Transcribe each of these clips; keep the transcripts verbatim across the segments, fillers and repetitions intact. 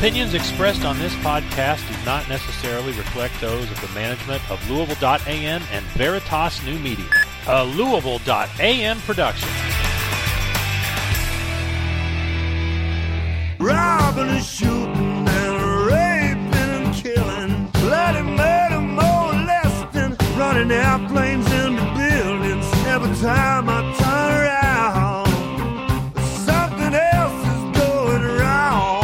Opinions expressed on this podcast do not necessarily reflect those of the management of Louisville dot A M and Veritas New Media, a Louisville dot A M production. Robbing and shooting and raping and killing, bloody murder, molesting, running airplanes into buildings. Every time I turn around, something else is going wrong.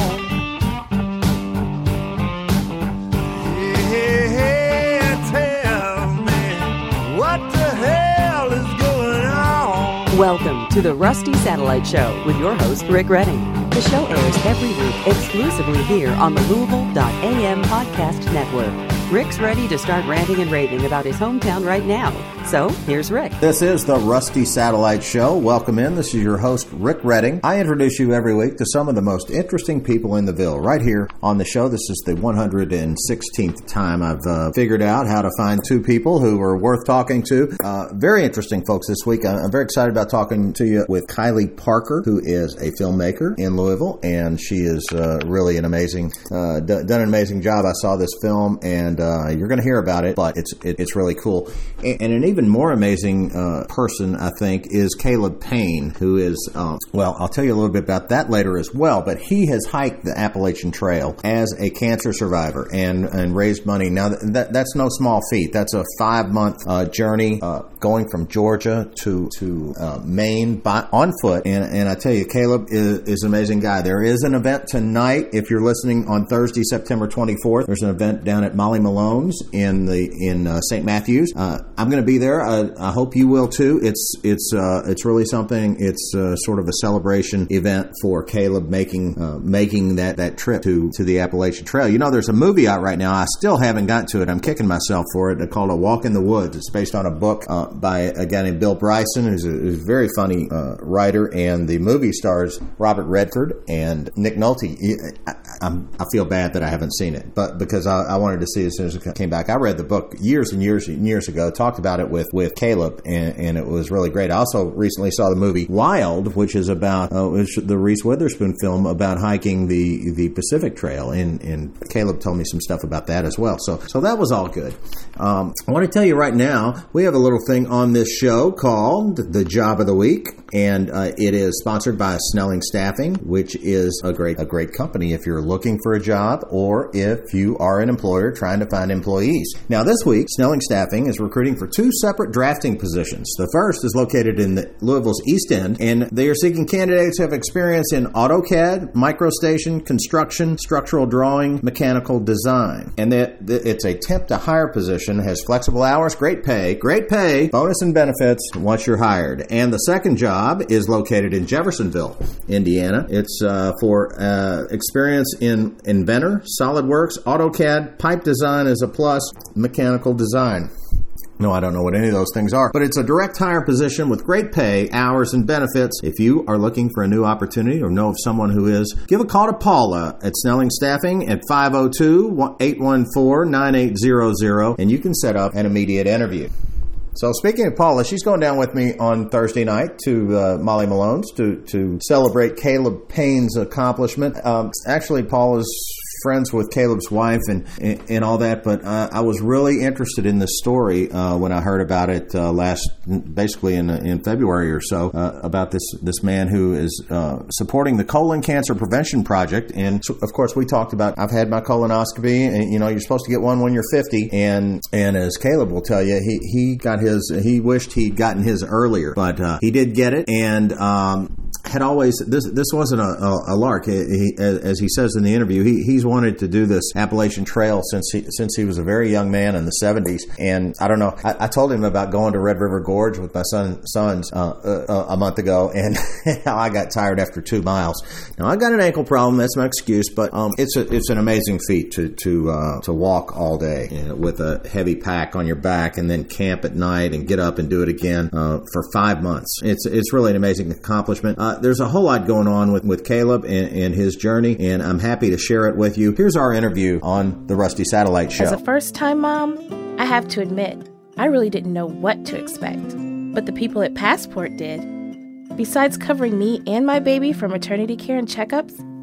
Yeah, tell me, what the hell is going on? Welcome to the Rusty Satellite Show with your host, Rick Redding. The show airs every week exclusively here on the Louisville dot A M podcast network. Rick's ready to start ranting and raving about his hometown right now. So, here's Rick. This is the Rusty Satellite Show. Welcome in. This is your host, Rick Redding. I introduce you every week to some of the most interesting people in the Ville right here on the show. This is the one hundred sixteenth time I've uh, figured out how to find two people who are worth talking to. Uh, very interesting folks this week. I'm very excited about talking to you with Kylie Parker, who is a filmmaker in Louisville, and she is uh, really an amazing, uh, d- done an amazing job. I saw this film, and uh, you're going to hear about it, but it's it, it's really cool. And, and an even more amazing uh, person, I think, is Caleb Payne, who is, um, well, I'll tell you a little bit about that later as well, but he has hiked the Appalachian Trail as a cancer survivor and, and raised money. Now, that that's no small feat. That's a five-month uh, journey uh, going from Georgia to, to uh, Maine by, on foot, and, and I tell you, Caleb is, is an amazing guy. There is an event tonight, if you're listening on Thursday, September twenty-fourth. There's an event down at Molly Malone's in the in uh, Saint Matthews. Uh, I'm going to be there. I, I hope you will too. It's it's uh, it's really something. It's uh, sort of a celebration event for Caleb making uh, making that, that trip to, to the Appalachian Trail. You know, there's a movie out right now. I still haven't gotten to it. I'm kicking myself for it. It's called A Walk in the Woods. It's based on a book uh, by a guy named Bill Bryson, who's a, who's a very funny uh, writer, and the movie stars Robert Redford and Nick Nolte. I, I'm, I feel bad that I haven't seen it, but because I, I wanted to see it as soon as it came back. I read the book years and years and years ago, talked about it with, with Caleb, and, and it was really great. I also recently saw the movie Wild, which is about uh, which, the Reese Witherspoon film about hiking the, the Pacific Trail, and, and Caleb told me some stuff about that as well. So so that was all good. Um, I want to tell you right now, we have a little thing on this show called The Job of the Week, and uh, it is sponsored by Snelling Staffing, which is a great a great company if you're looking for a job or if you are an employer trying to find employees. Now this week, Snelling Staffing is recruiting for two separate drafting positions. The first is located in the Louisville's East End, and they are seeking candidates who have experience in AutoCAD, MicroStation, construction, structural drawing, mechanical design. And that it's a temp to hire position, has flexible hours, great pay, great pay, bonus and benefits once you're hired. And the second job is located in Jeffersonville, Indiana. It's uh, for uh, experience in Inventor, SolidWorks, AutoCAD, pipe design is a plus, mechanical design. No, I don't know what any of those things are, but it's a direct hire position with great pay, hours, and benefits. If you are looking for a new opportunity or know of someone who is, give a call to Paula at Snelling Staffing at five oh two, eight one four, nine eight zero zero, and you can set up an immediate interview. So speaking of Paula, she's going down with me on Thursday night to uh, Molly Malone's to, to celebrate Caleb Payne's accomplishment. Um, actually, Paula's friends with Caleb's wife and and, and all that, but uh, I was really interested in this story uh, when I heard about it uh, last, basically in in February or so, uh, about this this man who is uh, supporting the Colon Cancer Prevention Project. And so, of course, we talked about, I've had my colonoscopy, and you know, you're supposed to get one when you're fifty, and and as Caleb will tell you, he he got his, he wished he'd gotten his earlier, but uh, he did get it, and um, had always, this this wasn't a, a, a lark. He, as he says in the interview, he he's wanted to do this Appalachian Trail since he since he was a very young man in the seventies. And I don't know, I, I told him about going to Red River Gorge with my son sons uh, uh, a month ago, and how I got tired after two miles. Now I got an ankle problem, that's my excuse, but um, it's a, it's an amazing feat to to uh, to walk all day, you know, with a heavy pack on your back, and then camp at night and get up and do it again uh, for five months. It's it's really an amazing accomplishment. Uh, there's a whole lot going on with, with Caleb and, and his journey, and I'm happy to share it with you. Here's our interview on the Rusty Satellite Show. As a first-time mom, I have to admit, I really didn't know what to expect. But the people at Passport did. Besides covering me and my baby for maternity care and checkups,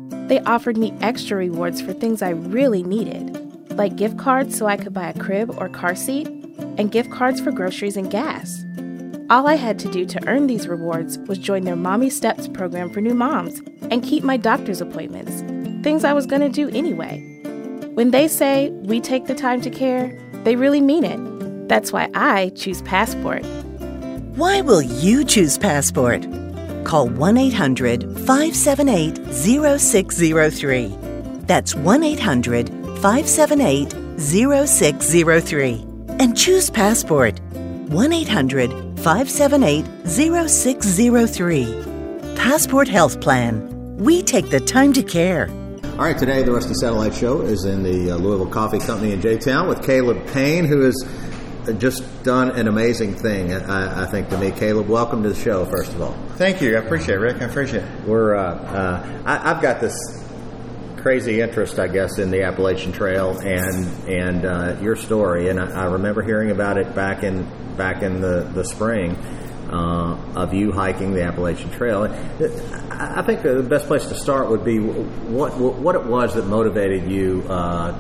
They offered me extra rewards for things I really needed, like gift cards so I could buy a crib or car seat, and gift cards for groceries and gas. All I had to do to earn these rewards was join their Mommy Steps program for new moms and keep my doctor's appointments, things I was going to do anyway. When they say we take the time to care, they really mean it. That's why I choose Passport. Why will you choose Passport? Call one eight hundred five seven eight zero six zero three. That's one eight hundred five seven eight zero six zero three. And choose Passport. one eight hundred five seven eight zero six zero three. Passport Health Plan. We take the time to care. All right, today the Rusty Satellite Show is in the uh, Louisville Coffee Company in J-Town with Caleb Payne, who has just done an amazing thing, I, I think, to me. Caleb, welcome to the show, first of all. Thank you. I appreciate it, Rick. I appreciate it. We're, uh, uh, I, I've got this crazy interest, I guess, in the Appalachian Trail and and uh, your story, and I, I remember hearing about it back in back in the the spring uh, of you hiking the Appalachian Trail. I, I think the best place to start would be what what it was that motivated you uh,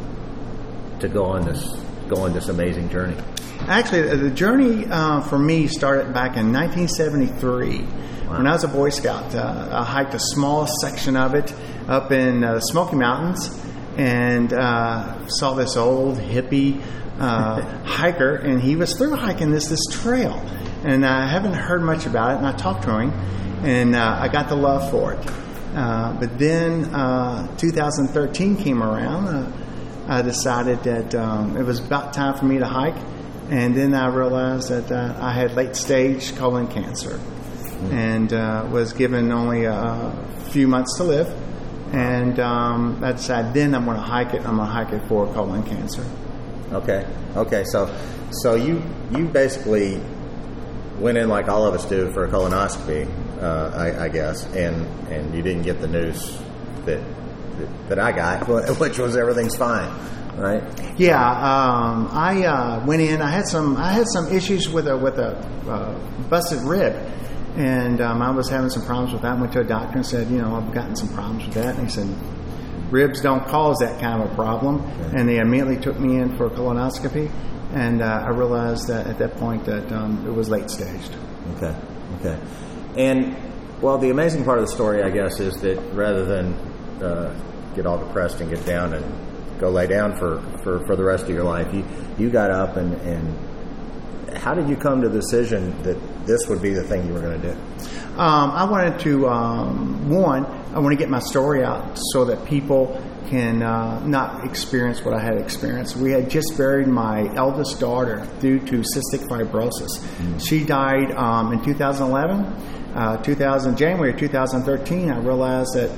to go on this go on this amazing journey. Actually, the journey uh, for me started back in nineteen seventy-three. Wow. When I was a Boy Scout. Uh, I hiked a small section of it up in uh, Smoky Mountains and uh, saw this old hippie uh, hiker, and he was through hiking this this trail. And I haven't heard much about it, and I talked to him, and uh, I got the love for it. Uh, but then uh, two thousand thirteen came around. Uh, I decided that um, it was about time for me to hike, and then I realized that uh, I had late-stage colon cancer and uh, was given only a few months to live. And um, I decided then I'm going to hike it. I'm going to hike it for colon cancer. Okay. Okay. So, so you you basically went in like all of us do for a colonoscopy, uh, I, I guess, and, and you didn't get the news that that, that I got, which was everything's fine, right? Yeah. Um, I uh, went in. I had some I had some issues with a with a uh, busted rib. And um, I was having some problems with that. I went to a doctor and said, you know, I've gotten some problems with that. And he said, ribs don't cause that kind of a problem. Okay. And they immediately took me in for a colonoscopy. And uh, I realized that at that point that um, it was late staged. Okay, okay. And, well, the amazing part of the story, I guess, is that rather than uh, get all depressed and get down and go lay down for, for, for the rest of your life, you, you got up and, and how did you come to the decision that this would be the thing you were going to do? Um, I wanted to, um, one, I want to get my story out so that people can uh, not experience what I had experienced. We had just buried my eldest daughter due to cystic fibrosis. Mm-hmm. She died um, in two thousand eleven. Uh, two thousand, January of two thousand thirteen, I realized that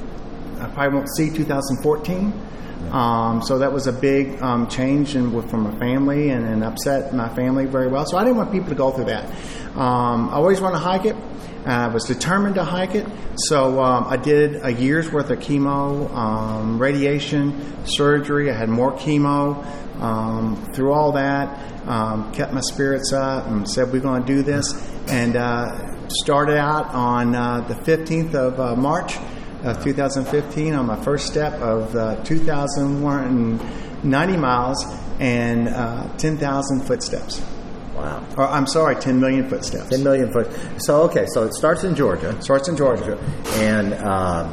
I probably won't see two thousand fourteen. Um, so that was a big um, change in, from my family and, and upset my family very well. So I didn't want people to go through that. Um, I always wanted to hike it. I was determined to hike it. So um, I did a year's worth of chemo, um, radiation, surgery. I had more chemo. Um, through all that, um, kept my spirits up and said, we're going to do this. And uh, started out on uh, the fifteenth of uh, March. Of two thousand fifteen on my first step of uh, two thousand one hundred ninety miles and uh, ten thousand footsteps. Wow. Or, I'm sorry, ten million footsteps. ten million foot. So, okay, so it starts in Georgia. Starts in Georgia. And, uh,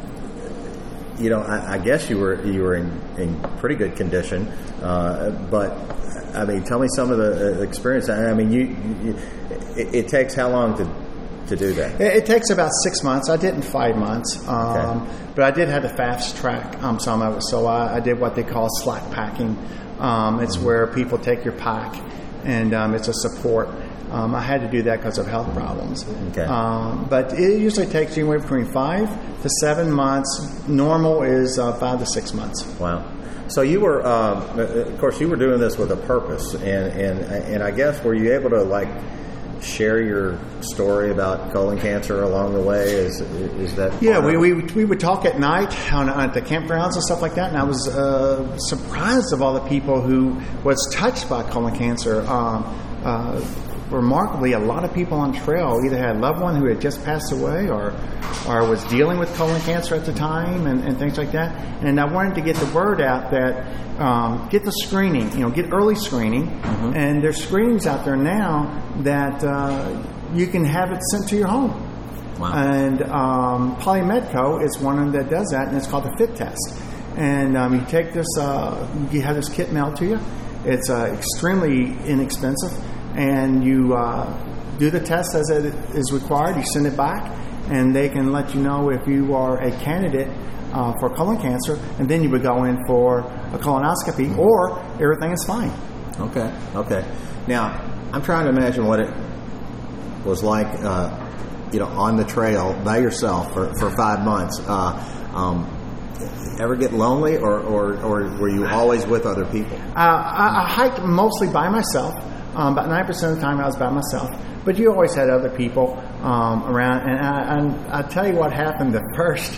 you know, I, I guess you were you were in, in pretty good condition. Uh, but, I mean, tell me some of the uh, experience. I mean, you, you it, it takes how long to... to do that? It, it takes about six months. I did in five months, um, okay. but I did have to fast track um, some of it. So I, I did what they call slack packing. Um, it's mm-hmm. where people take your pack, and um, it's a support. Um, I had to do that because of health problems. Okay. Um, but it usually takes anywhere between five to seven months. Normal is uh, five to six months. Wow. So you were, um, of course, you were doing this with a purpose, and and and I guess were you able to like share your story about colon cancer along the way? Is is that yeah we, we we would talk at night on, on the campgrounds and stuff like that, and I was uh, surprised of all the people who was touched by colon cancer. Um, uh, remarkably, a lot of people on trail either had a loved one who had just passed away or or was dealing with colon cancer at the time and, and things like that. And I wanted to get the word out that um, get the screening, you know, get early screening. Mm-hmm. And there's screenings out there now that uh, you can have it sent to your home. Wow. And um, Polymedco is one of them that does that, and it's called the FIT test. And um, you take this, uh, you have this kit mailed to you. It's uh, extremely inexpensive. And you uh, do the test as it is required. You send it back, and they can let you know if you are a candidate uh, for colon cancer, and then you would go in for a colonoscopy, or everything is fine. Okay, okay. Now, I'm trying to imagine what it was like, uh, you know, on the trail by yourself for, for five months. Uh, um, ever get lonely, or, or, or were you always with other people? Uh, I, I hiked mostly by myself. Um, about ninety percent of the time I was by myself. But you always had other people um, around. And I, and I'll tell you what happened the first,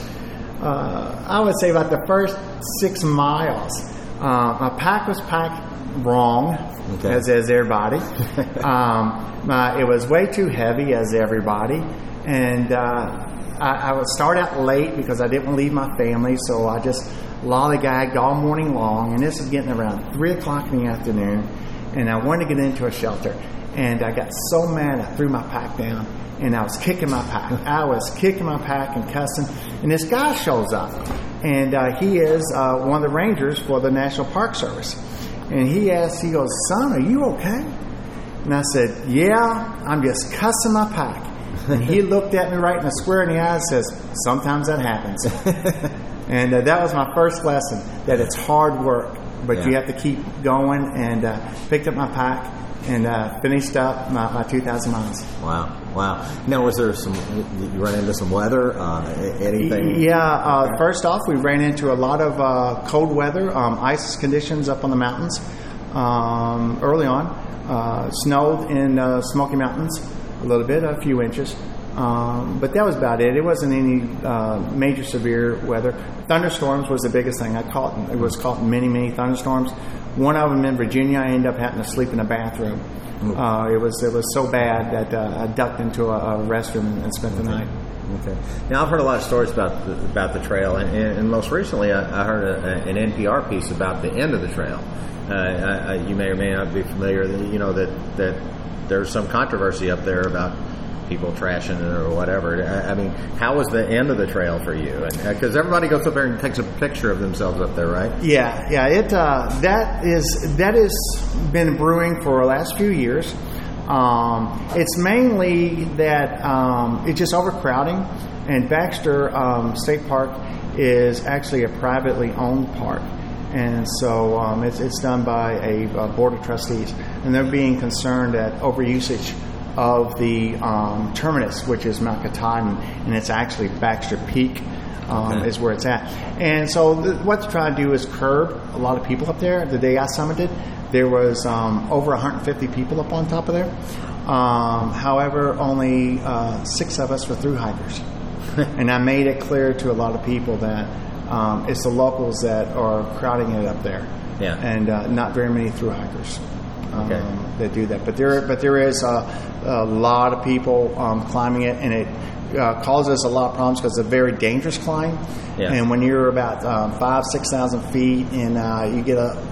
uh, I would say about the first six miles. Uh, my pack was packed wrong, okay. as, as everybody. um, my, it was way too heavy as everybody. And uh, I, I would start out late because I didn't want to leave my family. So I just lollygagged all morning long. And this is getting around three o'clock in the afternoon. And I wanted to get into a shelter. And I got so mad I threw my pack down. And I was kicking my pack. I was kicking my pack and cussing. And this guy shows up. And uh, he is uh, one of the rangers for the National Park Service. And he asked, he goes, "Son, are you okay?" And I said, "Yeah, I'm just cussing my pack." And he looked at me right in the square in the eye and says, "Sometimes that happens." And uh, that was my first lesson, that it's hard work. But yeah. you have to keep going, and uh, picked up my pack and uh, finished up my, my two thousand miles. Wow, wow. Now, was there some, you ran into some weather, uh, anything? Yeah, uh, okay. First off, we ran into a lot of uh, cold weather, um, ice conditions up on the mountains um, early on. Uh, snowed in uh, Smoky Mountains a little bit, a few inches. Um, but that was about it. It wasn't any uh, major severe weather. Thunderstorms was the biggest thing. I caught it was caught many, many thunderstorms. One of them in Virginia, I ended up having to sleep in a bathroom. Uh, it was it was so bad that uh, I ducked into a, a restroom and, and spent the okay. night. Okay. Now, I've heard a lot of stories about the, about the trail, and, and most recently, I, I heard a, an N P R piece about the end of the trail. Uh, I, I, you may or may not be familiar. You know that that there's some controversy up there about people trashing it or whatever. I mean, how was the end of the trail for you? Because everybody goes up there and takes a picture of themselves up there, right? Yeah, yeah. It uh, that is that has been brewing for the last few years. Um, it's mainly that um, it's just overcrowding, and Baxter um, State Park is actually a privately owned park. And so um, it's, it's done by a, a board of trustees, and they're being concerned at overusage of the um, terminus, which is Mount Katahdin, and it's actually Baxter Peak um, okay. is where it's at. And so th- what they're trying to do is curb a lot of people up there. The day I summited, there was um, over one hundred fifty people up on top of there. Um, however, only uh, six of us were through hikers. And I made it clear to a lot of people that um, it's the locals that are crowding it up there, yeah. and uh, not very many through hikers. Okay. Um, that do that, but there, but there is a, a lot of people um, climbing it, and it uh, causes a lot of problems because it's a very dangerous climb. Yeah. And when you're about um, five, six thousand feet, and uh, you get a,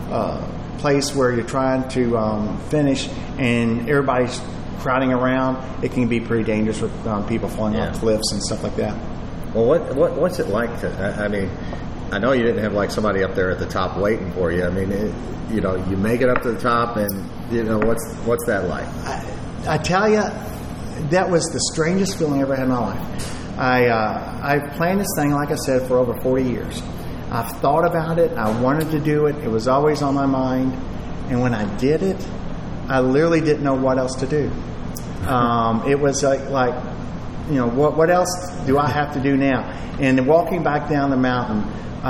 a place where you're trying to um, finish, and everybody's crowding around, it can be pretty dangerous with um, people falling yeah. off cliffs and stuff like that. Well, what, what what's it like to? I, I mean, I know you didn't have like somebody up there at the top waiting for you. I mean, it, you know, you make it up to the top, and you know what's what's that like? I, I tell you, that was the strangest feeling I ever had in my life. I uh, I've planned this thing, like I said, for over forty years. I've thought about it. I wanted to do it. It was always on my mind, and when I did it, I literally didn't know what else to do. Um, it was like, like, you know, what what else do I have to do now? And walking back down the mountain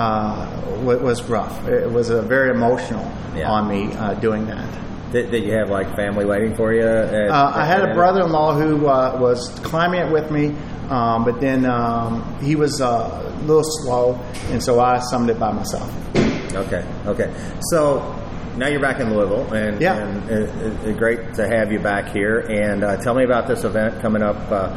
uh, was rough. It was a very emotional yeah. on me uh, doing that. Did, did you have like family waiting for you? At, uh, I had a brother-in-law who uh, was climbing it with me, um, but then um, he was uh, a little slow, and so I summited it by myself. Okay, okay. So now you're back in Louisville, and, Yeah. and it, it, it, great to have you back here. And uh, tell me about this event coming up, uh,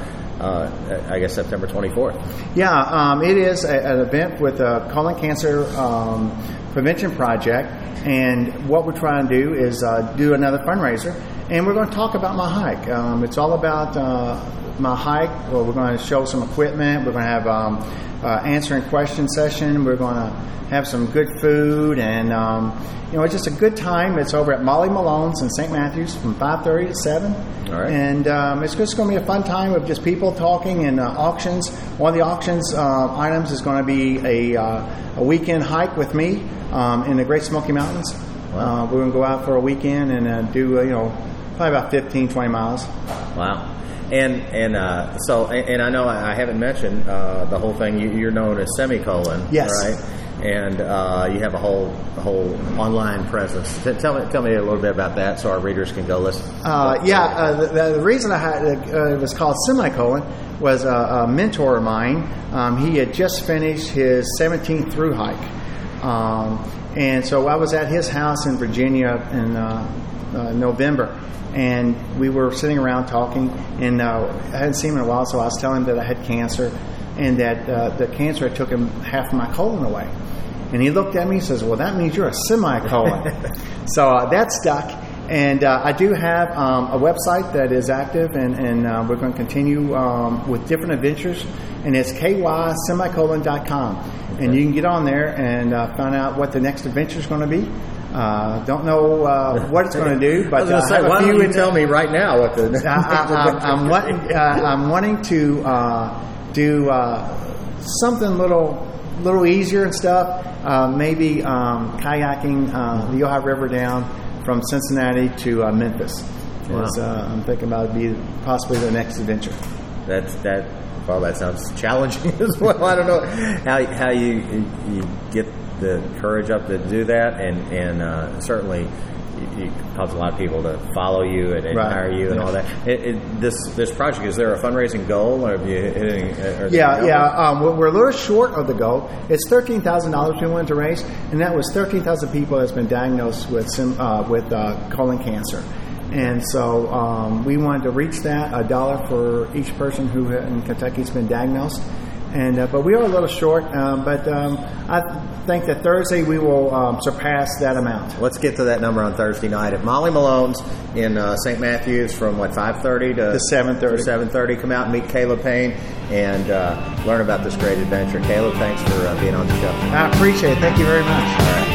uh, I guess, September twenty-fourth. Yeah, um, it is a, an event with the Colon Cancer um, Prevention Project, and what we're trying to do is uh, do another fundraiser, and we're going to talk about my hike. Um, it's all about uh, my hike. Well, we're going to show some equipment. We're going to have um, uh, answering question session. We're going to have some good food, and um, you know, it's just a good time. It's over at Molly Malone's in Saint Matthews from five thirty to seven. All right. And um, it's just going to be a fun time of just people talking and uh, auctions. One of the auctions uh, items is going to be a, uh, a weekend hike with me um, in the Great Smoky Mountains. Wow. Uh, we're going to go out for a weekend and uh, do, uh, you know, probably about fifteen, twenty miles. Wow. And and uh, so and, and I know I haven't mentioned uh, the whole thing. You, you're known as Semicolon, Yes. right? And uh, you have a whole a whole online presence. T- Tell me tell me a little bit about that, so our readers can go listen. Uh, yeah, uh, the, the reason I had uh, it was called Semicolon was a, a mentor of mine. Um, he had just finished his seventeenth through hike, um, and so I was at his house in Virginia in uh, uh, November. And we were sitting around talking, and uh, I hadn't seen him in a while, so I was telling him that I had cancer, and that uh, the cancer had taken half of my colon away. And he looked at me and says, well, that means you're a semicolon. So uh, that stuck. And uh, I do have um, a website that is active, and, and uh, we're going to continue um, with different adventures. And it's k y semicolon dot com. Okay. And you can get on there and uh, find out what the next adventure is going to be. Uh, don't know uh, what it's going to do, but I was uh, say, have why a few. don't you in- tell me right now what the? I, I, I'm, I'm wanting. Uh, I'm wanting to uh, do uh, something little, little easier and stuff. Uh, maybe um, kayaking uh, the Ohio River down from Cincinnati to uh, Memphis. Wow. Is, uh, I'm thinking about it be possibly the next adventure. That's that. Well, that sounds challenging as well. I don't know how how you you get the courage up to do that, and and uh, certainly you, you cause a lot of people to follow you and admire Right. you and Yeah. all that. It, it, this this project, is there a fundraising goal, or have you hit any? Are there Yeah, any yeah. numbers? Um, we're we're a little short of the goal. It's thirteen thousand dollars we wanted to raise, and that was thirteen thousand people that's been diagnosed with sim, uh, with uh, colon cancer. And so um, we wanted to reach that, a dollar for each person who in Kentucky has been diagnosed. And uh, but we are a little short, um, but um, I think that Thursday we will um, surpass that amount. Let's get to that number on Thursday night at Molly Malone's in uh, Saint Matthews from what five thirty to To seven thirty. seven thirty. Come out and meet Caleb Payne and uh, learn about this great adventure. Caleb, thanks for uh, being on the show. I appreciate it. Thank you very much. All right.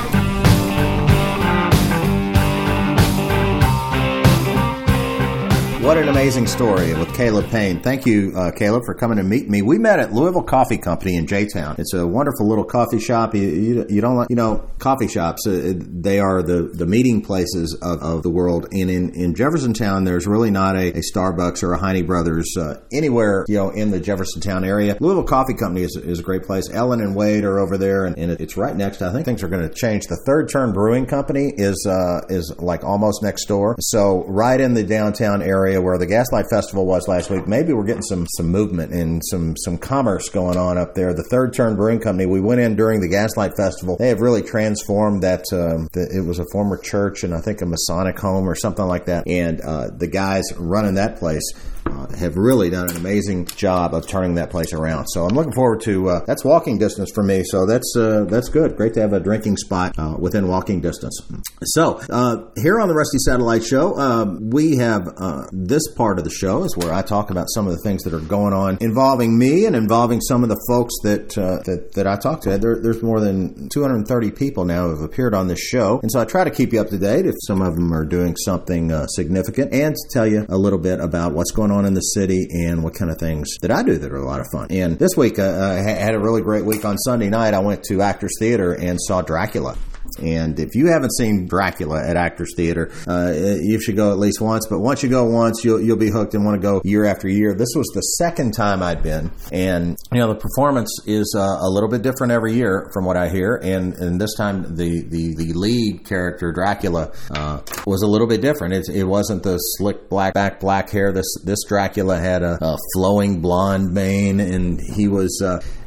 What an amazing story with Caleb Payne. Thank you, uh, Caleb, for coming and meeting me. We met at Louisville Coffee Company in J-Town. It's a wonderful little coffee shop. You, you, you don't like, you know, coffee shops, uh, they are the, the meeting places of, of the world. And in, in Jeffersontown, there's really not a, a Starbucks or a Heine Brothers uh, anywhere, you know, in the Jeffersontown area. Louisville Coffee Company is, is a great place. Ellen and Wade are over there, and, and it's right next. I think things are going to change. The Third Turn Brewing Company is uh, is like almost next door. So right in the downtown area where the Gaslight Festival was last week, maybe we're getting some some movement and some some commerce going on up there. The Third Turn Brewing Company, we went in during the Gaslight Festival. They have really transformed that. Um, the, it was a former church and I think a Masonic home or something like that. And uh, the guys running that place uh, have really done an amazing job of turning that place around. So I'm looking forward to uh, that's walking distance for me. So that's uh, that's good. Great to have a drinking spot uh, within walking distance. So uh, here on the Rusty Satellite Show, uh, we have uh, this part of the show is where I talk about some of the things that are going on involving me and involving some of the folks that uh, that, that I talk to. There, there's more than two hundred thirty people now who have appeared on this show, and so I try to keep you up to date if some of them are doing something uh, significant, and to tell you a little bit about what's going on in the city and what kind of things that I do that are a lot of fun. And this week, uh, I had a really great week. On Sunday night, I went to Actors Theater and saw Dracula. And if you haven't seen Dracula at Actors Theater, uh, you should go at least once. But once you go once, you'll you'll be hooked and want to go year after year. This was the second time I'd been, and you know the performance is uh, a little bit different every year from what I hear. And and this time the the, the lead character Dracula uh, was a little bit different. It, it wasn't the slick black back black hair. This this Dracula had a, a flowing blonde mane, and he was. Uh,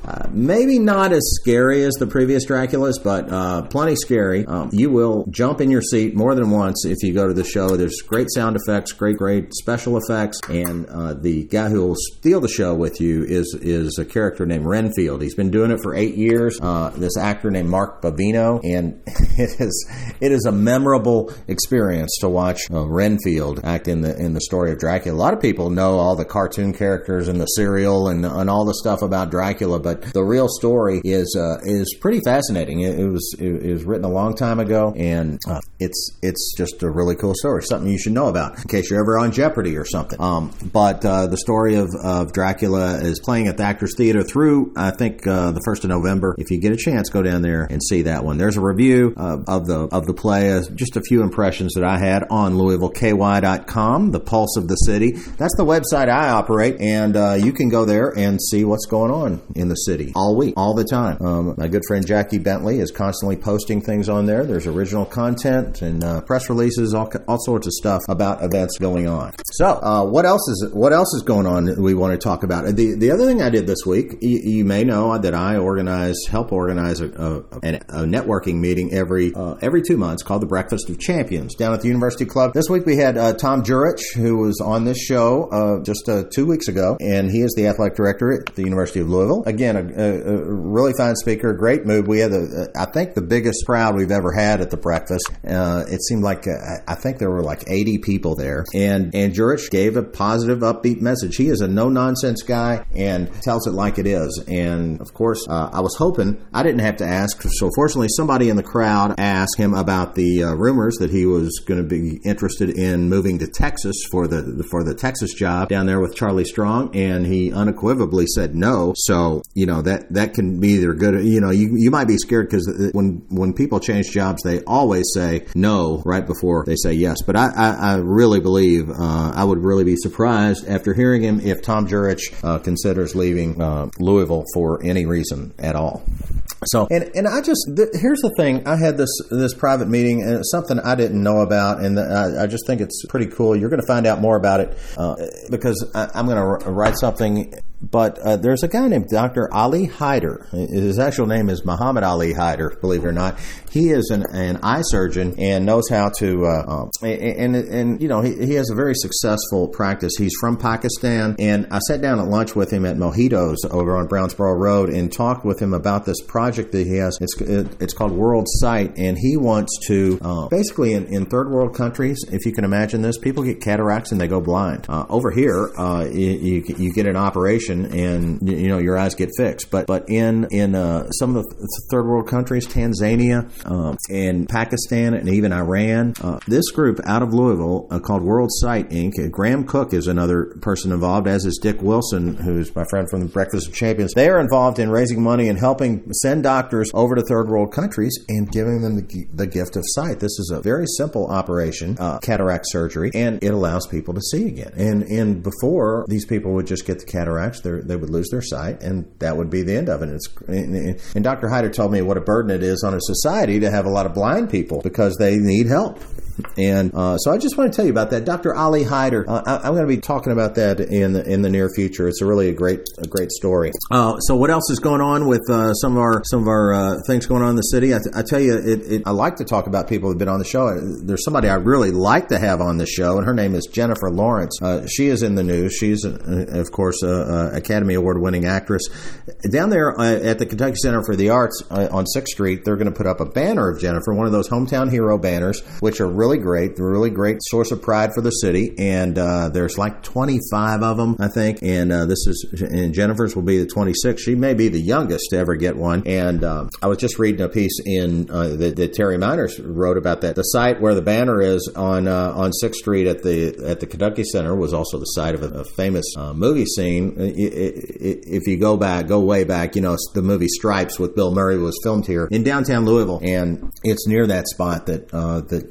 uh, maybe not as scary as the previous Draculas, but uh, plenty scary. Um, you will jump in your seat more than once if you go to the show. There's great sound effects, great, great special effects, and uh, the guy who will steal the show with you is is a character named Renfield. He's been doing it for eight years. Uh, this actor named Mark Bavino, and it is it is a memorable experience to watch uh, Renfield act in the in the story of Dracula. A lot of people know all the cartoon characters and the serial and and all the stuff about Dracula, but the real story is uh, is pretty fascinating. It, it was it, it was written a long time ago, and uh, it's it's just a really cool story. Something you should know about in case you're ever on Jeopardy or something. Um, but uh, the story of, of Dracula is playing at the Actors Theater through I think uh, the first of November. If you get a chance, go down there and see that one. There's a review uh, of the of the play, uh, just a few impressions that I had on Louisville K Y dot com, the pulse of the city. That's the website I operate, and uh, you can go there and see what's going on in the city all week, all the time. Um, my good friend Jackie Bentley is constantly posting things on there. There's original content and uh, press releases, all, all sorts of stuff about events going on. So, uh, what else is what else is going on that we want to talk about? The the other thing I did this week, you, you may know that I organize, help organize a, a, a networking meeting every uh, every two months called the Breakfast of Champions down at the University Club. This week we had uh, Tom Jurich, who was on this show uh, just uh, two weeks ago, and he is the athletic director at the University of Louisville. Again, a, a, a really fine speaker, great mood. We had, a, I think, the biggest crowd we've ever had at the breakfast. Uh, it seemed like, uh, I think there were like eighty people there, and, and Jurich gave a positive, upbeat message. He is a no-nonsense guy and tells it like it is. And, of course, uh, I was hoping I didn't have to ask, so fortunately somebody in the crowd asked him about the uh, rumors that he was going to be interested in moving to Texas for the for the Texas job down there with Charlie Strong, and he unequivocally said no. So, you know, that, that can be either good, you know, you, you might be scared because when, when people change jobs, they always say no right before they say yes. But I, I, I really believe, uh, I would really be surprised after hearing him if Tom Jurich uh, considers leaving uh, Louisville for any reason at all. So, and, and I just, th- here's the thing. I had this this private meeting, and it's something I didn't know about, and I, I just think it's pretty cool. You're going to find out more about it uh, because I, I'm going to r- write something. But uh, there's a guy named Doctor Ali Haider. His actual name is Muhammad Ali Haider, believe it or not. He is an, an eye surgeon and knows how to, uh, um, and, and, and, you know, he, he has a very successful practice. He's from Pakistan, and I sat down at lunch with him at Mojitos over on Brownsboro Road and talked with him about this project that he has. It's it, it's called World Sight, and he wants to, uh, basically in, in third world countries, if you can imagine this, people get cataracts and they go blind. Uh, over here, uh, you, you, you get an operation and you know your eyes get fixed. But but in in uh, some of the third world countries, Tanzania um, and Pakistan and even Iran, uh, this group out of Louisville uh, called World Sight Incorporated. Graham Cook is another person involved, as is Dick Wilson, who's my friend from the Breakfast of Champions. They are involved in raising money and helping send doctors over to third world countries and giving them the, the gift of sight. This is a very simple operation, uh, cataract surgery, and it allows people to see again. And and before, these people would just get the cataracts. They would lose their sight, and that would be the end of it. It's, and, and Doctor Haider told me what a burden it is on a society to have a lot of blind people because they need help. And uh, so I just want to tell you about that. Doctor Ali Haider, uh, I, I'm going to be talking about that in the, in the near future. It's a really a great a great story. Uh, so what else is going on with uh, some of our some of our uh, things going on in the city? I, th- I tell you, it, it, I like to talk about people who've been on the show. There's somebody I really like to have on the show, and her name is Jennifer Lawrence. Uh, she is in the news. She's, uh, of course, an Academy Award winning actress. Down there uh, at the Kentucky Center for the Arts uh, on sixth Street, they're going to put up a banner of Jennifer, one of those hometown hero banners, which are really great, really great source of pride for the city. And uh, there's like twenty-five of them, I think. And uh, this is, and Jennifer's will be the twenty-sixth. She may be the youngest to ever get one. And uh, I was just reading a piece in uh, that, that Terry Miners wrote about that. The site where the banner is on uh, on sixth Street at the at the Kentucky Center was also the site of a, a famous uh, movie scene. It, it, it, if you go back, go way back, you know, the movie Stripes with Bill Murray was filmed here in downtown Louisville, and it's near that spot that uh, that Jennifer's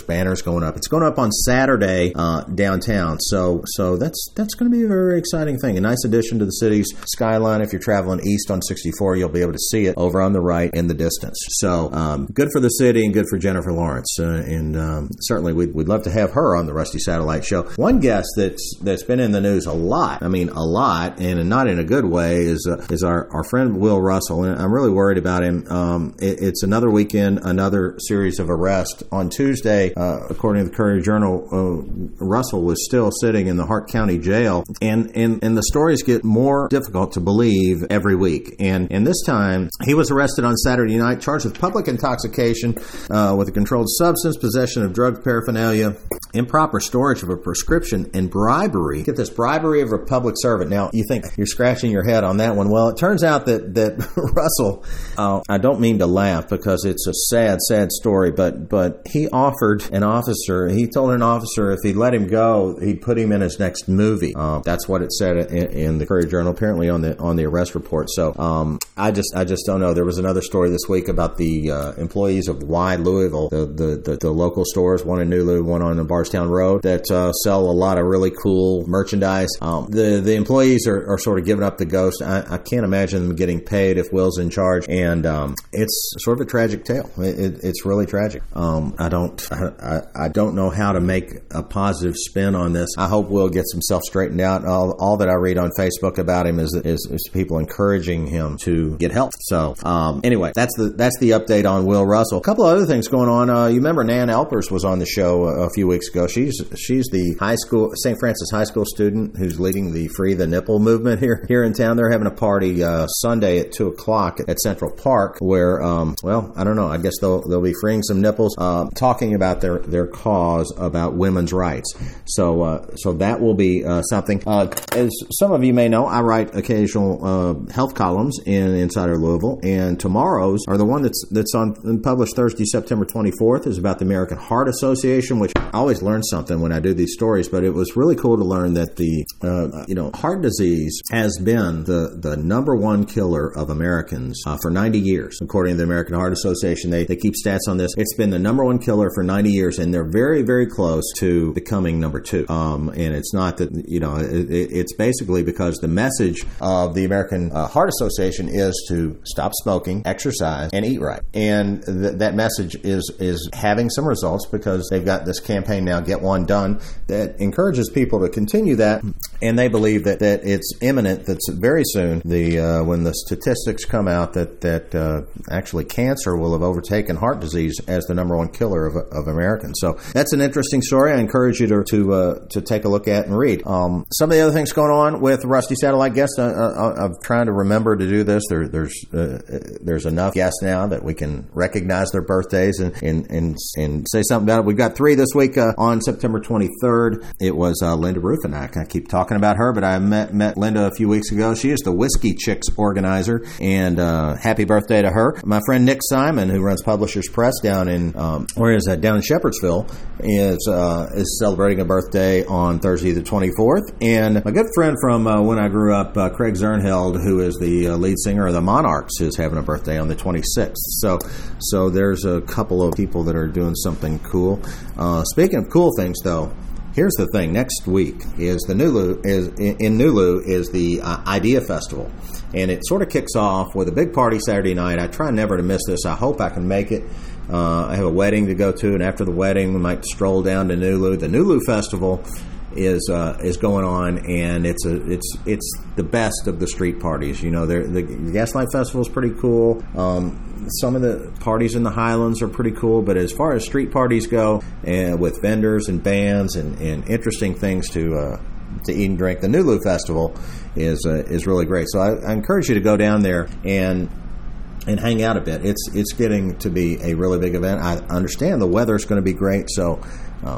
banners going up. It's going up on Saturday uh, downtown. So so that's that's going to be a very exciting thing. A nice addition to the city's skyline. If you're traveling east on sixty-four, you'll be able to see it over on the right in the distance. So um, good for the city and good for Jennifer Lawrence. Uh, and um, certainly we'd, we'd love to have her on the Rusty Satellite Show. One guest that's that's been in the news a lot, I mean a lot, and not in a good way, is uh, is our, our friend Will Russell. And I'm really worried about him. Um, it, it's another weekend, another series of arrests. On Tuesday, uh, according to the Courier-Journal, uh, Russell was still sitting in the Hart County Jail. And, and, and the stories get more difficult to believe every week. And, and this time, he was arrested on Saturday night, charged with public intoxication uh, with a controlled substance, possession of drug paraphernalia, improper storage of a prescription, and bribery. Get this, bribery of a public servant. Now, you think you're scratching your head on that one. Well, it turns out that, that Russell, uh, I don't mean to laugh because it's a sad, sad story, but, but he offered an officer, he told an officer if he'd let him go, he'd put him in his next movie. Uh, that's what it said in, in the Courier-Journal, apparently on the on the arrest report. So um, I just I just don't know. There was another story this week about the uh, employees of Y Louisville, the, the, the, the local stores, one in Nulu, one on the Bardstown Road, that uh, sell a lot of really cool merchandise. Um, the, the employees are, are sort of giving up the ghost. I, I can't imagine them getting paid if Will's in charge. And um, it's sort of a tragic tale. It, it, it's really tragic. Um, I don't I, I don't know how to make a positive spin on this. I hope Will gets himself straightened out. All, all that I read on Facebook about him is, is, is people encouraging him to get help. So um, anyway, that's the that's the update on Will Russell. A couple of other things going on. Uh, you remember Nan Elpers was on the show a, a few weeks ago. She's she's the high school Saint Francis High School student who's leading the Free the Nipple movement here here in town. They're having a party uh, Sunday at two o'clock at Central Park where um, well I don't know. I guess they'll they'll be freeing some nipples, uh, talking about their their cause about women's rights. So uh, so that will be uh, something. Uh, as some of you may know, I write occasional uh, health columns in Insider Louisville, and tomorrow's are the one that's that's on published Thursday, September twenty-fourth, is about the American Heart Association, which I always learn something when I do these stories, but it was really cool to learn that the uh, you know heart disease has been the, the number one killer of Americans uh, for ninety years. According to the American Heart Association, they, they keep stats on this. It's been the number one killer for ninety years, and they're very, very close to becoming number two. Um, and it's not that, you know, it, it's basically because the message of the American uh, Heart Association is to stop smoking, exercise, and eat right. And th- that message is is having some results because they've got this campaign now, Get One Done, that encourages people to continue that. And they believe that, that it's imminent, that's very soon, the uh, when the statistics come out that, that uh, actually cancer will have overtaken heart disease as the number one killer of, of Americans. So that's an interesting story. I encourage you to to, uh, to take a look at and read. Um, some of the other things going on with Rusty Satellite guests, I, I, I'm trying to remember to do this. There, there's uh, there's enough guests now that we can recognize their birthdays and, and, and, and say something about it. We've got three this week uh, on September twenty-third. It was uh, Linda Rufinak. I keep talking about her, but I met, met Linda a few weeks ago. She is the Whiskey Chicks organizer, and uh, happy birthday to her. My friend Nick Simon, who runs Publishers Press down in, um, where is that, down in Shepherdsville, is uh, is celebrating a birthday on Thursday the twenty-fourth. And my good friend from uh, when I grew up, uh, Craig Zernheld, who is the uh, lead singer of the Monarchs, is having a birthday on the twenty-sixth. So so there's a couple of people that are doing something cool. Uh, speaking of cool things, though, here's the thing. Next week is the Nulu is in Nulu is the uh, Idea Festival, and it sort of kicks off with a big party Saturday night. I try never to miss this. I hope I can make it. Uh, I have a wedding to go to, and after the wedding, we might stroll down to Nulu. The Nulu Festival is uh, is going on, and it's a it's it's the best of the street parties. You know, the, the Gaslight Festival is pretty cool. Um, some of the parties in the Highlands are pretty cool, but as far as street parties go, and with vendors and bands and, and interesting things to uh, to eat and drink, the Nulu Festival is uh, is really great. So I, I encourage you to go down there and. and hang out a bit. It's it's getting to be a really big event. I understand the weather's going to be great, so uh,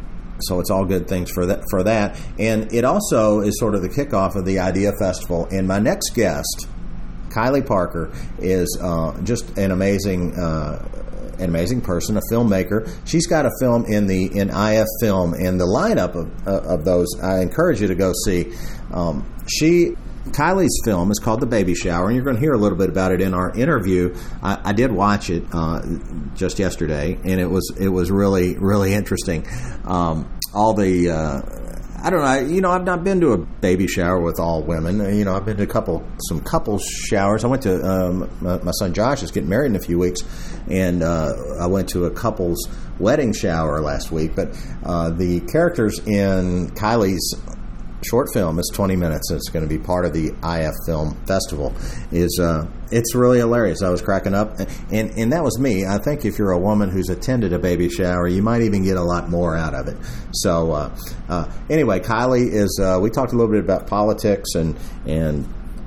so it's all good things for that. For that, and it also is sort of the kickoff of the Idea Festival. And my next guest, Kylie Parker, is uh, just an amazing. Uh, An amazing person, a filmmaker. She's got a film in the in I F Film, and the lineup of uh, of those I encourage you to go see. Um, she Kylie's film is called The Baby Shower, and you're going to hear a little bit about it in our interview. I, I did watch it uh, just yesterday, and it was it was really really interesting. Um, all the uh, I don't know, you know, I've not been to a baby shower with all women. You know, I've been to a couple some couples showers. I went to um, my, my son Josh is getting married in a few weeks, and uh, I went to a couple's wedding shower last week. But uh, the characters in Kylie's short film is twenty minutes. It's going to be part of the I F Film Festival. Is uh, it's really hilarious. I was cracking up, and and that was me. I think if you're a woman who's attended a baby shower, you might even get a lot more out of it. So uh, uh, anyway, Kylie is. Uh, we talked a little bit about politics and and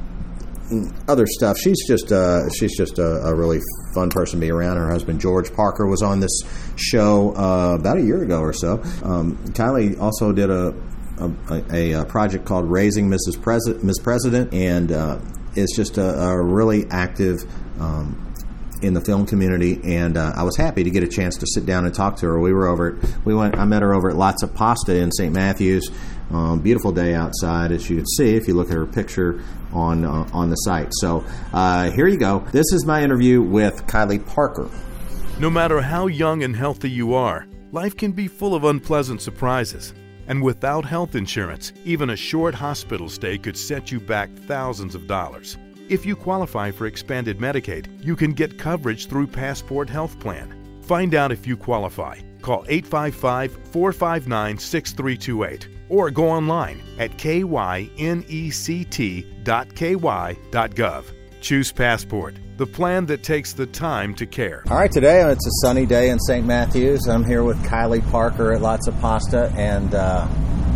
other stuff. She's just uh, she's just a, a really fun person to be around. Her husband George Parker was on this show uh, about a year ago or so. Um, Kylie also did a A, a project called Raising Missus President, Miss President, and uh, is just a, a really active um, in the film community. And uh, I was happy to get a chance to sit down and talk to her. We were over. At, we went. I met her over at Lots of Pasta in Saint Matthews. Um, beautiful day outside, as you can see if you look at her picture on uh, on the site. So uh, here you go. This is my interview with Kylie Parker. No matter how young and healthy you are, life can be full of unpleasant surprises. And without health insurance, even a short hospital stay could set you back thousands of dollars. If you qualify for expanded Medicaid, you can get coverage through Passport Health Plan. Find out if you qualify. Call eight five five, four five nine, six three two eight or go online at k y nect dot k y dot gov. Choose Passport, the plan that takes the time to care. All right, today it's a sunny day in Saint Matthews. I'm here with Kylie Parker at Lots of Pasta, and uh,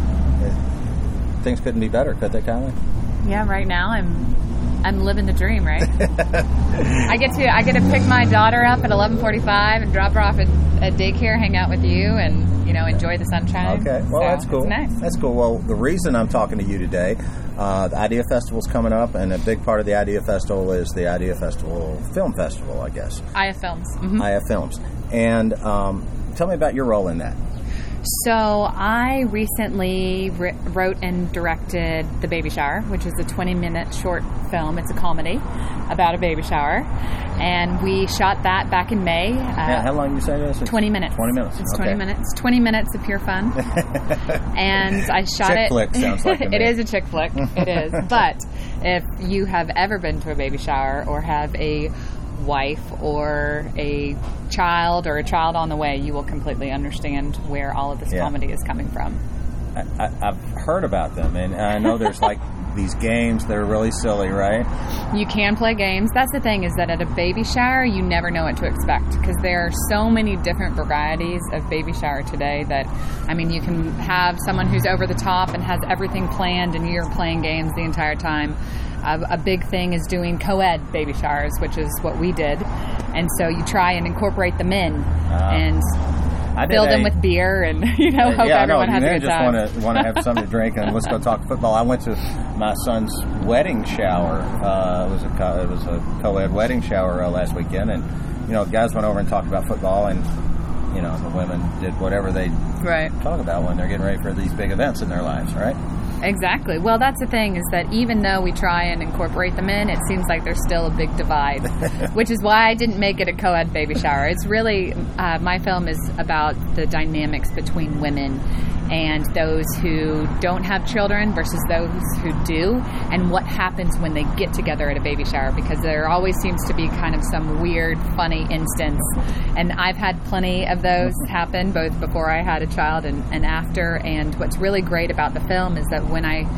it, things couldn't be better, could they, Kylie? Yeah, right now I'm I'm living the dream, right? I get to I get to pick my daughter up at eleven forty-five and drop her off at, at daycare, hang out with you, and you know enjoy the sunshine. Okay, well so that's cool. It's nice. That's cool. Well, the reason I'm talking to you today, uh, the Idea Festival's coming up, and a big part of the Idea Festival is the Idea Festival Film Festival, I guess. I F Films. Mm-hmm. I F Films, and um, tell me about your role in that. So I recently ri- wrote and directed The Baby Shower, which is a twenty-minute short film. It's a comedy about a baby shower. And we shot that back in May. Uh, yeah, how long did you say this? It's twenty minutes. twenty minutes. It's okay. twenty minutes. twenty minutes of pure fun. And I shot chick it. Chick flick sounds like to me. It is a chick flick. It is. But if you have ever been to a baby shower or have a wife or a child or a child on the way, you will completely understand where all of this yeah. comedy is coming from. I, I, I've heard about them, and I know there's like these games that are really silly, right? You can play games. That's the thing, is that at a baby shower, you never know what to expect, because there are so many different varieties of baby shower today that, I mean, you can have someone who's over the top and has everything planned, and you're playing games the entire time. Uh, a big thing is doing co-ed baby showers, which is what we did. And so you try and incorporate them in uh, and fill them a, with beer and, you know, hope yeah, everyone no, has a good just time. want to want to have something to drink and let's go talk football. I went to my son's wedding shower. Uh, it was a co- it was a co-ed wedding shower uh, last weekend, and you know, guys went over and talked about football, and you know, the women did whatever they right. talk about when they're getting ready for these big events in their lives, right? Exactly. Well, that's the thing, is that even though we try and incorporate them in, it seems like there's still a big divide, which is why I didn't make it a co-ed baby shower. It's really, uh, my film is about the dynamics between women and those who don't have children versus those who do, and what happens when they get together at a baby shower, because there always seems to be kind of some weird, funny instance. And I've had plenty of those happen, both before I had a child and, and after. And what's really great about the film is that when I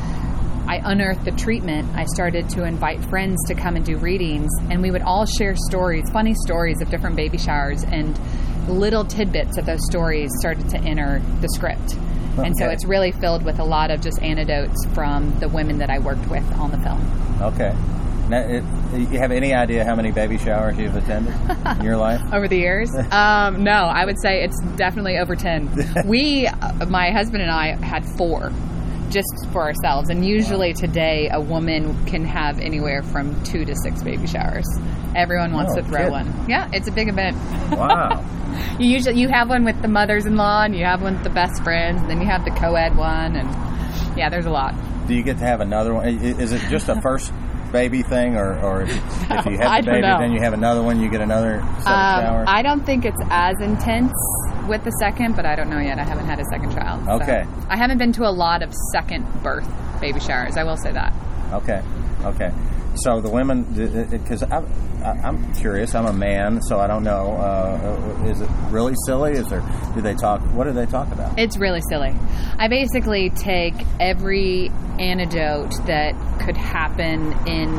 I unearthed the treatment, I started to invite friends to come and do readings, and we would all share stories, funny stories of different baby showers, and little tidbits of those stories started to enter the script. Okay. And so it's really filled with a lot of just anecdotes from the women that I worked with on the film. Okay. Now, it, you have any idea how many baby showers you've attended in your life? Over the years? um, no, I would say it's definitely over ten. We, uh, my husband and I, had four just for ourselves. And usually today, a woman can have anywhere from two to six baby showers. Everyone wants oh, to throw kid. one. Yeah, it's a big event. Wow. You usually you have one with the mothers-in-law, and you have one with the best friends, and then you have the co-ed one, and yeah, there's a lot. do you get to have another one? Is it just a first baby thing, or, or if, if you have I the don't baby, know. then you have another one, you get another set of Um, showers? I don't think it's as intense with the second, but I don't know yet. I haven't had a second child. so Okay. I haven't been to a lot of second birth baby showers. I will say that. Okay, okay. So the women, because I'm, I'm curious. I'm a man, so I don't know. Uh, is it really silly? Is there? Do they talk? What do they talk about? It's really silly. I basically take every anecdote that could happen in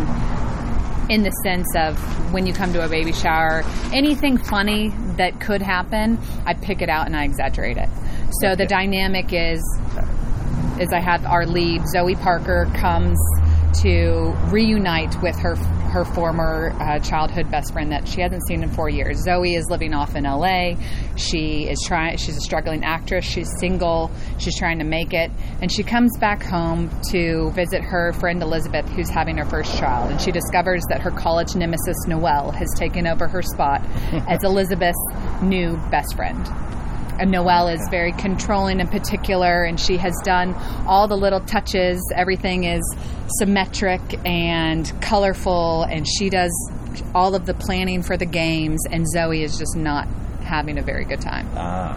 in the sense of when you come to a baby shower, anything funny that could happen, I pick it out and I exaggerate it. So Okay. the dynamic is, is I have our lead, Zoe Parker, comes to reunite with her her former uh, childhood best friend that she hasn't seen in four years. Zoe is living off in L A. She is trying. She's a struggling actress. She's single. She's trying to make it, and she comes back home to visit her friend Elizabeth, who's having her first child. And she discovers that her college nemesis Noelle has taken over her spot as Elizabeth's new best friend. And Noelle is very controlling and particular, and she has done all the little touches. Everything is symmetric and colorful, and she does all of the planning for the games, and Zoe is just not having a very good time. Ah,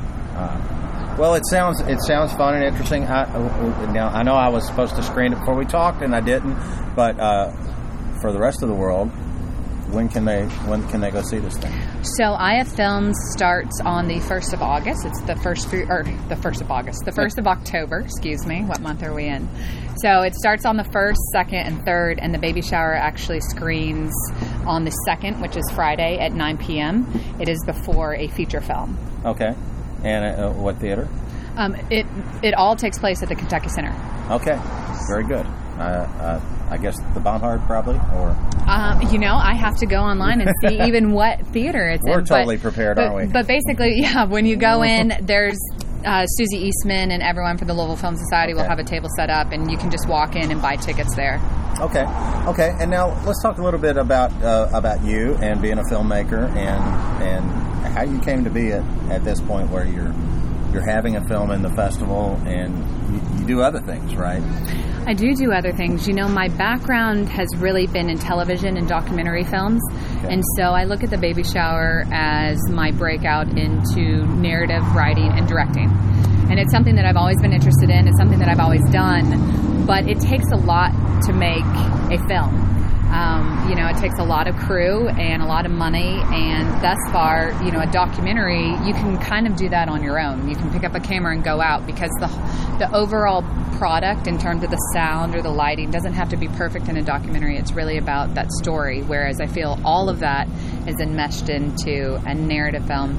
ah. Well, it sounds it sounds fun and interesting. I, uh, now I know I was supposed to screen it before we talked, and I didn't. But uh, for the rest of the world, when can they when can they go see this thing? So I F Films starts on the first of August. It's the first through, or the first of August, the first of October. Excuse me. What month are we in? So it starts on the first, second, and third, and the baby shower actually screens on the second, which is Friday at nine p.m. It is before a feature film. Okay, and uh, what theater? Um, it it all takes place at the Kentucky Center. Okay, very good. Uh, uh, I guess the Bonhard probably, or Um, you know, I have to go online and see even what theater it's we're in. totally but, prepared, but, aren't we? But basically, yeah, when you go in, there's uh, Susie Eastman and everyone from the Louisville Film Society will Okay. have a table set up, and you can just walk in and buy tickets there. Okay, okay. And now let's talk a little bit about uh, about you and being a filmmaker, and and how you came to be at, at this point where you're you're having a film in the festival, and you, you do other things, right? I do do other things. You know, my background has really been in television and documentary films. Okay. And so I look at the baby shower as my breakout into narrative writing and directing. And it's something that I've always been interested in. It's something that I've always done. But it takes a lot to make a film. Um, you know, it takes a lot of crew and a lot of money, and thus far, you know, a documentary, you can kind of do that on your own. You can pick up a camera and go out, because the the overall product in terms of the sound or the lighting doesn't have to be perfect in a documentary. It's really about that story, whereas I feel all of that is enmeshed into a narrative film.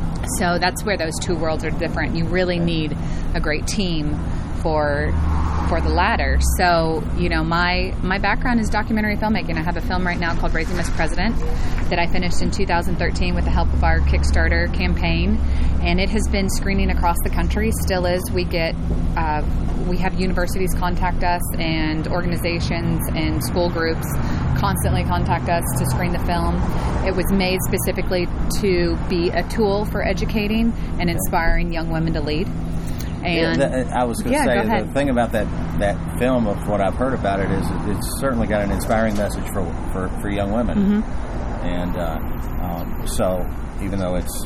So that's where those two worlds are different. You really need a great team for for the latter. So, you know, my my background is documentary filmmaking. I have a film right now called Raising Miss President that I finished in two thousand thirteen with the help of our Kickstarter campaign, and it has been screening across the country. Still is. We get uh, we have universities contact us, and organizations and school groups constantly contact us to screen the film. It was made specifically to be a tool for educating and inspiring young women to lead. And Yeah, that- I was going to Yeah, go say, ahead. the thing about that, that film, of what I've heard about it, is it's certainly got an inspiring message for for, for young women. Mm-hmm. And uh, um, so, even though it's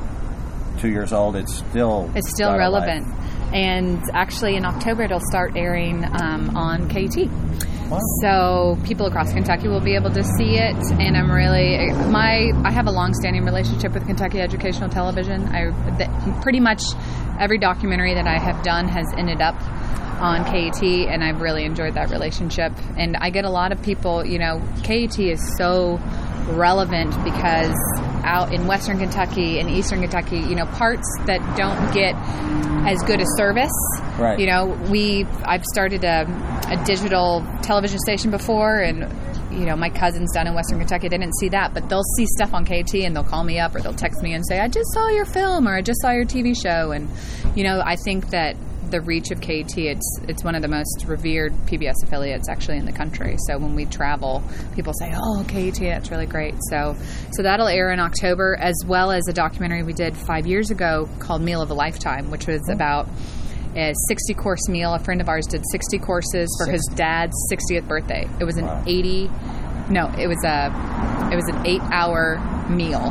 two years old, it's still it's still got a relevant. life. And actually, in October, it'll start airing um, on K T. Wow. So people across Kentucky will be able to see it, and I'm really my I have a long-standing relationship with Kentucky Educational Television. I that, pretty much every documentary that I have done has ended up on K E T, and I've really enjoyed that relationship. And I get a lot of people, you know, K E T is so relevant because out in Western Kentucky and Eastern Kentucky, you know, parts that don't get as good a service. Right. You know, we I've started a, a digital television station before, and you know, my cousins down in Western Kentucky didn't see that, but they'll see stuff on K T and they'll call me up or they'll text me and say, I just saw your film, or I just saw your T V show. And you know, I think that the reach of K T, it's it's one of the most revered P B S affiliates actually in the country. So when we travel, people say, oh, K T, that's really great. So so that'll air in October, as well as a documentary we did five years ago called Meal of a Lifetime, which was about a sixty course meal. A friend of ours did sixty courses for his dad's sixtieth birthday. It was an wow. eighty, no, it was a, it was an eight hour meal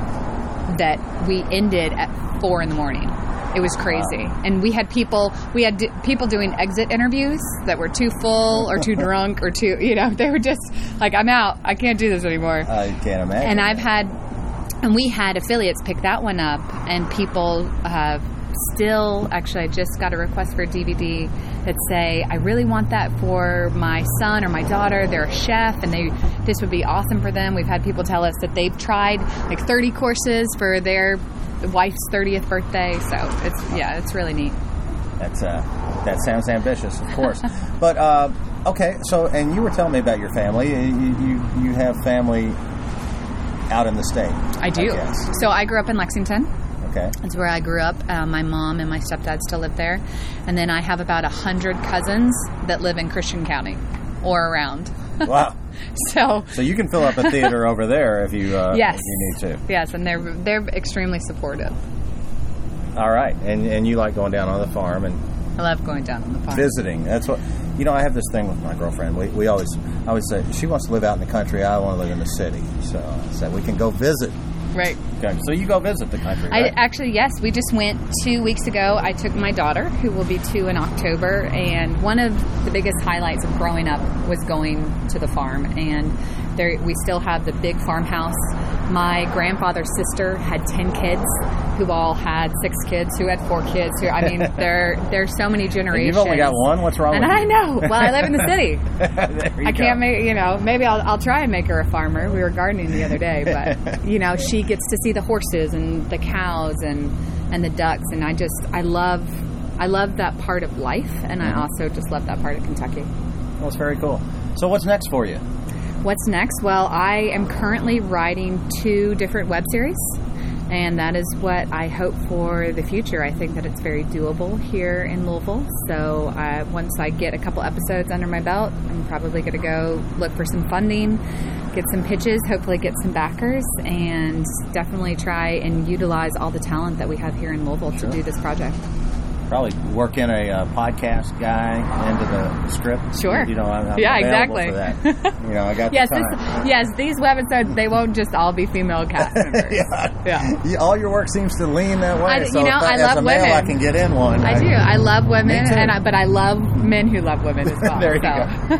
that we ended at four in the morning. It was crazy. Wow. And we had people, we had d- people doing exit interviews that were too full or too drunk or too, you know, they were just like, I'm out. I can't do this anymore. I can't imagine. And I've had, and we had affiliates pick that one up, and people have still, actually, I just got a request for a D V D that say, I really want that for my son or my daughter. They're a chef, and they this would be awesome for them. We've had people tell us that they've tried like thirty courses for their wife's thirtieth birthday. So it's, yeah, it's really neat. That's uh, that sounds ambitious, of course. But, uh, okay, so, and you were telling me about your family. You, you, you have family out in the state. I do. I so I grew up in Lexington. Okay. That's where I grew up. Uh, my mom and my stepdad still live there. And then I have about one hundred cousins that live in Christian County or around. Wow. so so you can fill up a theater over there if you, uh, yes. if you need to. Yes, and they're they're extremely supportive. All right. And and you like going down on the farm and I love going down on the farm. Visiting. That's what, you know, I have this thing with my girlfriend. We we always, I always say, she wants to live out in the country. I want to live in the city. So I said, we can go visit. Right. Okay. So you go visit the country, right? I, actually, yes. We just went two weeks ago. I took my daughter, who will be two in October, and one of the biggest highlights of growing up was going to the farm. And there, we still have the big farmhouse. My grandfather's sister had ten kids, who all had six kids, who had four kids. Who I mean, there there's so many generations. And you've only got one. What's wrong and with you? And I know. Well, I live in the city. There you I go. can't make, you know, maybe I'll, I'll try and make her a farmer. We were gardening the other day, but, you know, she gets to see the horses and the cows and, and the ducks. And I just, I love, I love that part of life. And mm-hmm. I also just love that part of Kentucky. Well, it's very cool. So what's next for you? What's next? Well, I am currently writing two different web series. And that is what I hope for the future. I think that it's very doable here in Louisville. So uh, once I get a couple episodes under my belt, I'm probably going to go look for some funding, get some pitches, hopefully get some backers, and definitely try and utilize all the talent that we have here in Louisville sure. to do this project. Probably work in a uh, podcast guy into the script. Sure. You know, I'm, I'm yeah, available exactly. for that. You know, I got yes, the time. This, yes, these webisodes, they won't just all be female cast members. yeah. yeah. You, all your work seems to lean that way. I, so you know, if I, I as love a male, women. I can get in one. I, I do. I love women, Me too. and I, but I love men who love women as well. There you so. go.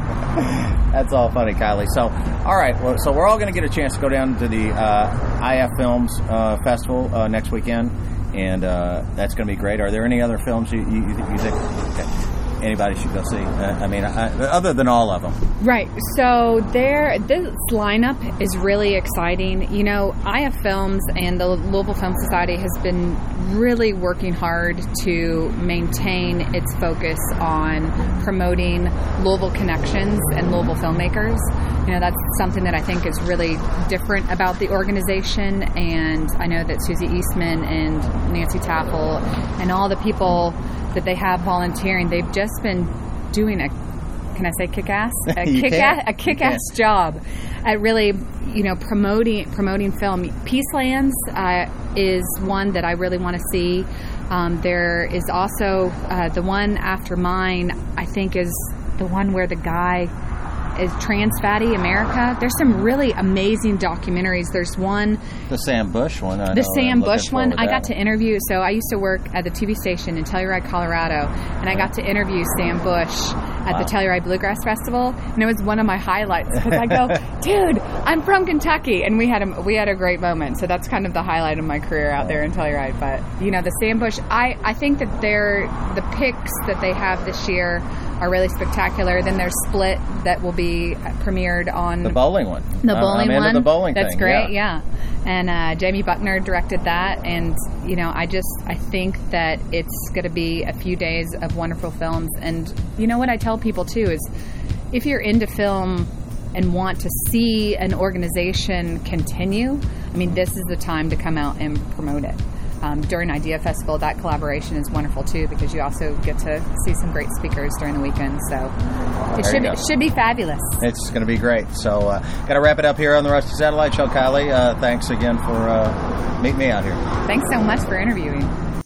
That's all funny, Kylie. So, all right. Well, so we're all going to get a chance to go down to the uh, I F Films uh, Festival uh, next weekend, and uh, that's going to be great. Are there any other films you, you, you think okay, anybody should go see? Uh, I mean, I, other than all of them. Right. So there, this lineup is really exciting. You know, I F Films and the Louisville Film Society has been really working hard to maintain its focus on promoting Louisville connections and Louisville filmmakers. You know, that's something that I think is really different about the organization. And I know that Susie Eastman and Nancy Taffel and all the people that they have volunteering, they've just been doing a, can I say kick-ass? A kick-ass, a kick-ass job at really, you know, promoting promoting film. Peacelands uh, is one that I really want to see. Um, there is also uh, the one after mine, I think, is the one where the guy is Trans Fatty America. There's some really amazing documentaries. There's one, the Sam Bush one. I the know, Sam Bush one. I got one. to interview. So I used to work at the T V station in Telluride, Colorado, and I got to interview Sam Bush at wow. the Telluride Bluegrass Festival, and it was one of my highlights because I go, dude, I'm from Kentucky, and we had a we had a great moment. So that's kind of the highlight of my career out there in Telluride. But you know, the Sam Bush, I I think that they're the picks that they have this year are really spectacular. Then there's Split that will be premiered on the bowling one. The bowling I'm one. Into the bowling That's thing. great. Yeah. yeah. And uh, Jamie Buckner directed that, and you know, I just I think that it's going to be a few days of wonderful films. And you know what I tell people too is, if you're into film and want to see an organization continue, I mean, this is the time to come out and promote it. Um, during Idea Festival, that collaboration is wonderful too, because you also get to see some great speakers during the weekend. So it there should you be, go. should be fabulous. It's going to be great. So, uh, got to wrap it up here on the Rusty Satellite Show, Kylie. Uh, thanks again for uh, meeting me out here. Thanks so much for interviewing.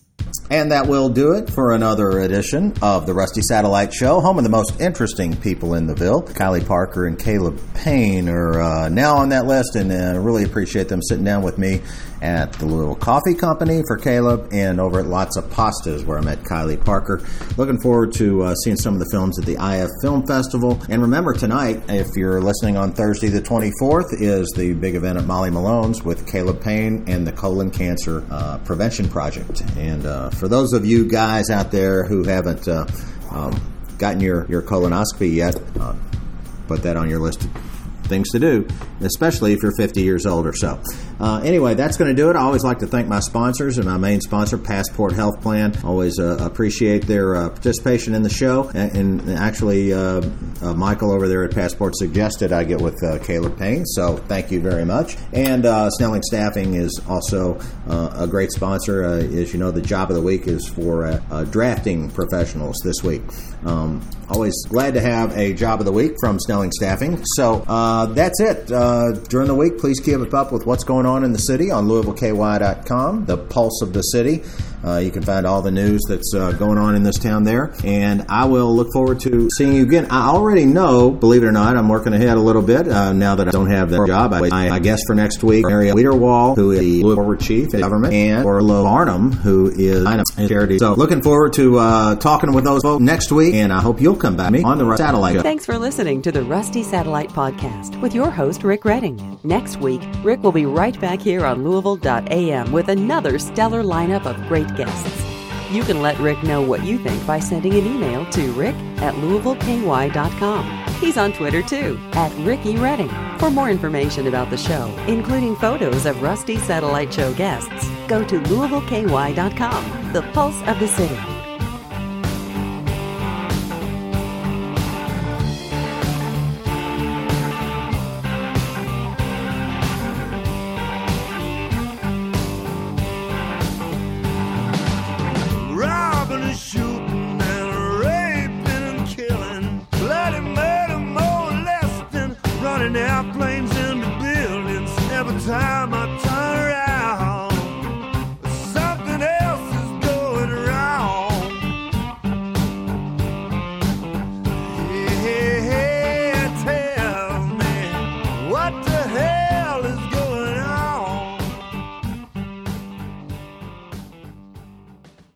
And that will do it for another edition of the Rusty Satellite Show, home of the most interesting people in the Ville. Kylie Parker and Caleb Payne are uh, now on that list, and I uh, really appreciate them sitting down with me at the Louisville Coffee Company for Caleb, and over at Lots of Pastas where I met Kylie Parker. Looking forward to uh, seeing some of the films at the I F Film Festival. And remember, tonight, if you're listening on Thursday the twenty-fourth, is the big event at Molly Malone's with Caleb Payne and the Colon Cancer uh, Prevention Project. And uh, for those of you guys out there who haven't uh, um, gotten your, your colonoscopy yet, uh, put that on your list of things to do, especially if you're fifty years old or so. Uh, anyway, that's going to do it. I always like to thank my sponsors, and my main sponsor, Passport Health Plan. Always uh, appreciate their uh, participation in the show. And, and actually, uh, uh, Michael over there at Passport suggested I get with uh, Caleb Payne, so thank you very much. And uh, Snelling Staffing is also uh, a great sponsor. Uh, as you know, the job of the week is for uh, uh, drafting professionals this week. Um, always glad to have a job of the week from Snelling Staffing. So uh, that's it. Uh, during the week, please keep up with what's going on in the city on Louisville K Y dot com, the pulse of the city. Uh, you can find all the news that's uh, going on in this town there. And I will look forward to seeing you again. I already know, believe it or not, I'm working ahead a little bit uh, now that I don't have that job. I, I guess for next week, Mary Wiederwall, who is the Louisville Forward Chief in Government, and Orla Barnum, who is in Charity. So looking forward to uh, talking with those folks next week, and I hope you'll come back to me on the Satellite Show. Thanks for listening to the Rusty Satellite Podcast with your host, Rick Redding. Next week, Rick will be right back here on Louisville dot A M with another stellar lineup of great guests. You can let Rick know what you think by sending an email to rick at Louisville K Y dot com. He's on Twitter too, at Ricky Redding. For more information about the show, including photos of Rusty Satellite Show guests, go to Louisville K Y dot com, the pulse of the city. Airplanes into buildings every time